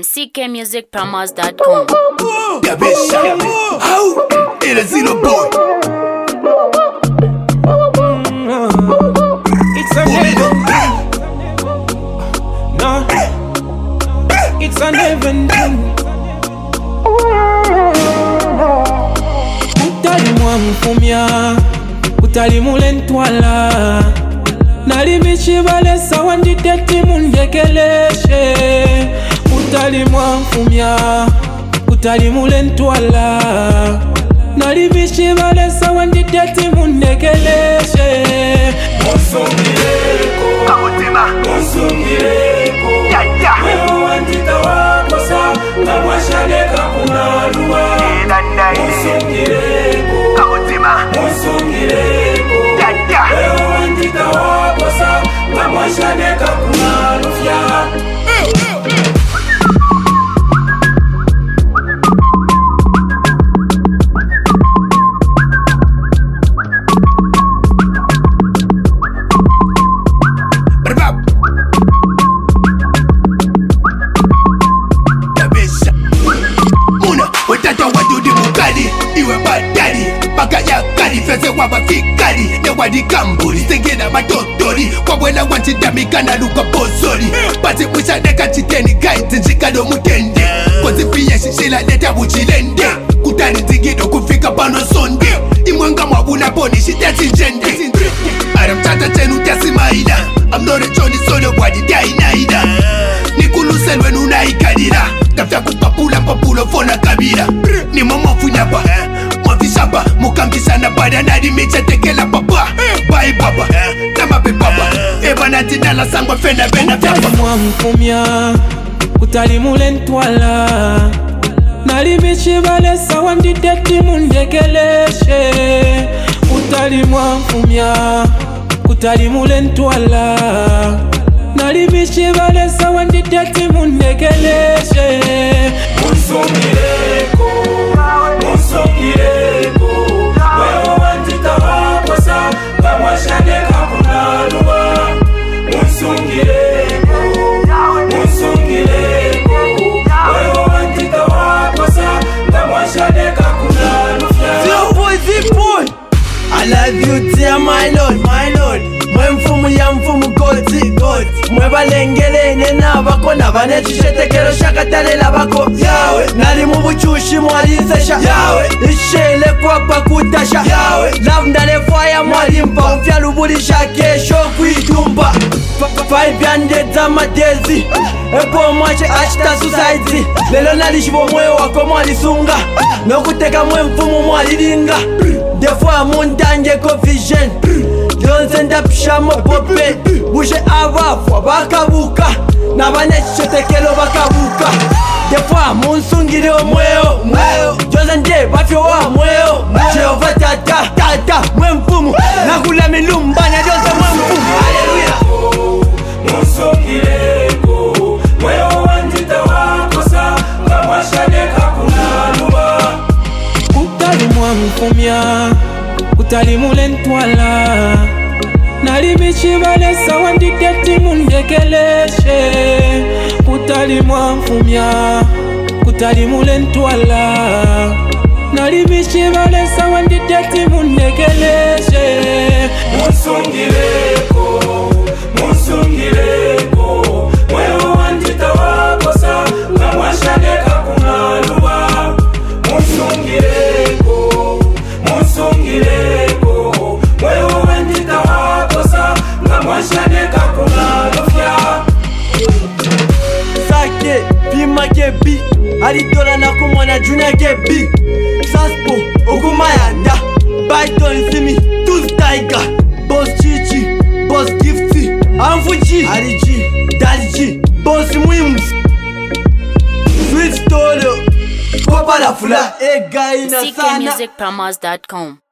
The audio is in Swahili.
ckmusicpromos.com. Yeah, bitch. How? It is Zero Boy. It's a heaven. No, it's a heaven. Kutali mwa mfumya, kutali mule ntwala. Nali bichibale sawa nditeti mundekeleshe. Kutali mwa mfumya, kutali mule ntwala. Nali bichibale sawa nditeti mundekeleshe. Monsongireko, Kamutima. monsongireko. Yaya. Wewe wandita wako sa, na mwashaleka kunalua. Monsongireko, Kamutima. monsongireko. Yaya. Wewe wandita wako sa, na mwashaleka kunalufya. Iwe badali, baka ya kari feze waba fikari ne wadi kamburi, sengena matotori kwa wena wantidamika na luka bozori pati mwisha neka chiteni kaiti njikado mutende kozi piye shishila neta buchilende kutani zigido kufika pano sonde imwenga mwabuna boni shiteti njende aramtata chenu tasimaida amnore choni sodo wadi dainaida nikuluselwe nunaikadira tafta kupapula papulo fona kabira ni mama funyapa mwafishapa mukambisa na bada nadi mecha tekela papa bai baba na mabe baba eba na tinala sangwa fenda bena vyapa mwa mfumya, kutali mule ntwala. Nali bichibale sawa nditeti mundekeleshe. Kutali mwa mfumya, kutali mule ntwala. Nali bichibale sawa nditeti mundekeleshe. Monsongireko, monsongireko. Wewe wandita wako sa, na mwashaleka kunalua. Monsongireko, monsongireko. Wewe wandita wako sa, na mwashaleka kunalufya. Boy, I love you dear my lord, my lord. Mwe mfumu ya mfumu goti, God. Mwe balengelene nabako nabane chishetekero shakatalela bako yawe. Nali mubuchushi mwalizesha yawe. Ishele kwa pakutasha yawe. Love ndale fire mwalimpa mfya lubulisha kesho kuidumba. 500 za madezi epo mwache achita society. Lelo nalishibo mwe wako mwalisunga nokuteka mwe mfumu mwalilinga. Defwa mundange ko vision Yonze ndapishamo pope Bushe abafwa bakabuka Nabane chichotekelo bakabuka Defwa munsungire omweo Yonze nde bafyo wa mweo Jehova tata, tata, mwe mfumu Nakula milumbanya yonze mwe mfumu Hallelujah. Monsongireko, mweo wandita wako sa, na mwashaleka kunalua. Kutali mwa mfumya, kutali mule ntwala. Nali bichibale sawa nditeti mundekeleshe. Kutali mwa mfumya, kutali mule ntwala. Nali bichibale sawa nditeti mundekeleshe. Monsongireko, monsongireko. Wewe wandita wako sa, na mwashaleka kunalua. Monsongireko, monsongireko. Wewe wandita wako sa, na mwashaleka kunalufya. Sake, pima kebi Alidola na kumwana juna kebi Saspo, okumayanda Python simi, Tooth Tiger Boss Chichi, Boss Gifty Anfuji, Aliji, Daliji Boss Mwims Sweet Story Kopa la fula, guy na sana ckmusicpromos.com.